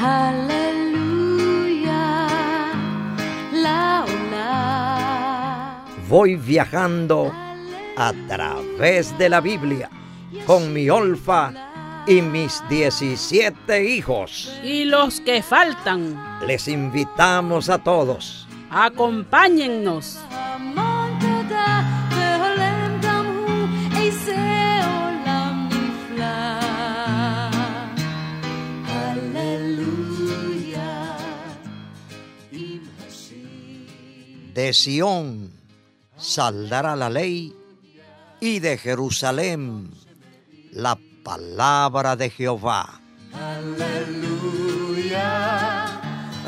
Aleluya, la, la. Voy viajando a través de la Biblia con mi Olfa y mis 17 hijos. Y los que faltan, Les invitamos a todos. acompáñennos. De Sión saldrá la ley y de Jerusalén la palabra de Jehová. Aleluya,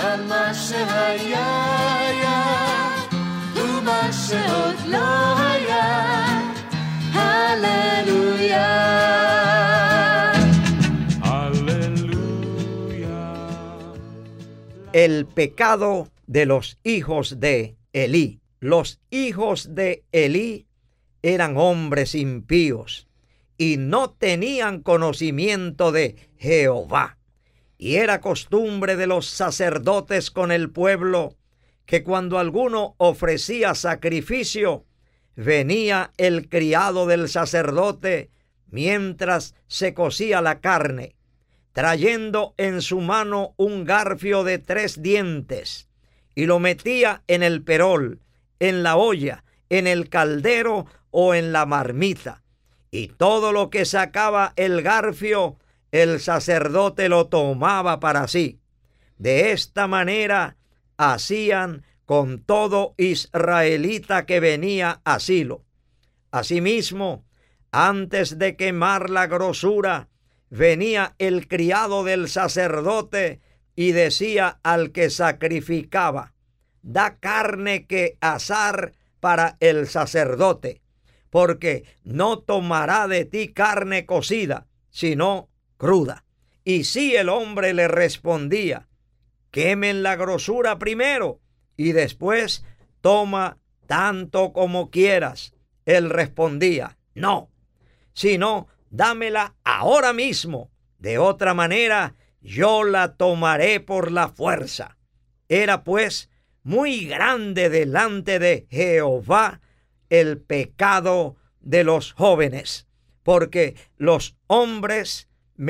El pecado de los hijos de Elí. Los hijos de Elí eran hombres impíos y no tenían conocimiento de Jehová. Y era costumbre de los sacerdotes con el pueblo que cuando alguno ofrecía sacrificio, venía el criado del sacerdote mientras se cocía la carne, trayendo en su mano un garfio de 3 dientes, y lo metía en el perol, en la olla, en el caldero o en la marmita. Y todo lo que sacaba el garfio, el sacerdote lo tomaba para sí. De esta manera hacían con todo israelita que venía a Silo. Asimismo, antes de quemar la grosura, venía el criado del sacerdote y decía al que sacrificaba: da carne que asar para el sacerdote, porque no tomará de ti carne cocida, sino cruda. Y si el hombre le respondía: quemen la grosura primero y después toma tanto como quieras, él respondía: no, sino dámela ahora mismo, de otra manera yo la tomaré por la fuerza. Era pues muy grande delante de Jehová el pecado de los jóvenes, porque los hombres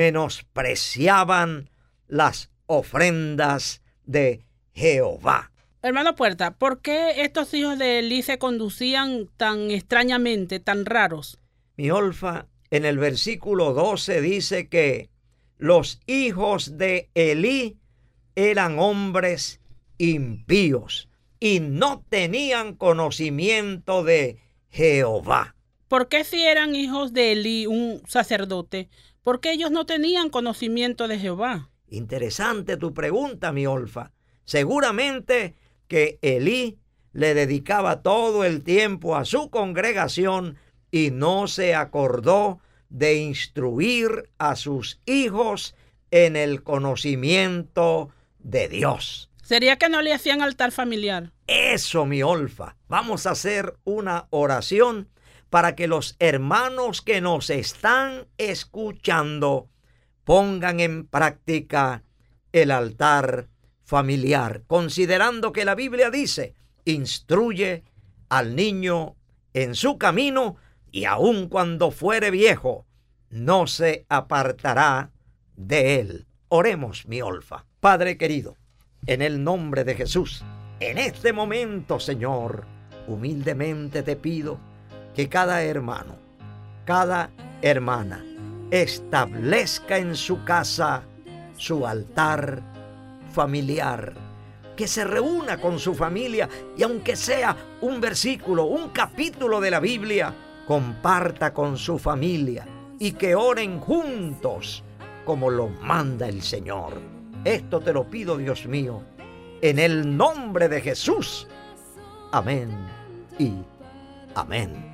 menospreciaban las ofrendas de Jehová. Hermano Puerta, ¿por qué estos hijos de Elí se conducían tan extrañamente, tan raros? Mi Olfa, en el versículo 12 dice que los hijos de Elí eran hombres impíos y no tenían conocimiento de Jehová. ¿Por qué si eran hijos de Elí, un sacerdote, por qué ellos no tenían conocimiento de Jehová? Interesante tu pregunta, mi Olfa. Seguramente que Elí le dedicaba todo el tiempo a su congregación y no se acordó de instruir a sus hijos en el conocimiento de Dios. ¿Sería que no le hacían altar familiar? Eso, mi Olfa. Vamos a hacer una oración para que los hermanos que nos están escuchando pongan en práctica el altar familiar, considerando que la Biblia dice: instruye al niño en su camino, y aun cuando fuere viejo, no se apartará de él. Oremos, mi Olfa. Padre querido, en el nombre de Jesús, en este momento, Señor, humildemente te pido que cada hermano, cada hermana, establezca en su casa su altar familiar, que se reúna con su familia y aunque sea un versículo, un capítulo de la Biblia, comparta con su familia y que oren juntos como lo manda el Señor. Esto te lo pido, Dios mío, en el nombre de Jesús. Amén y amén.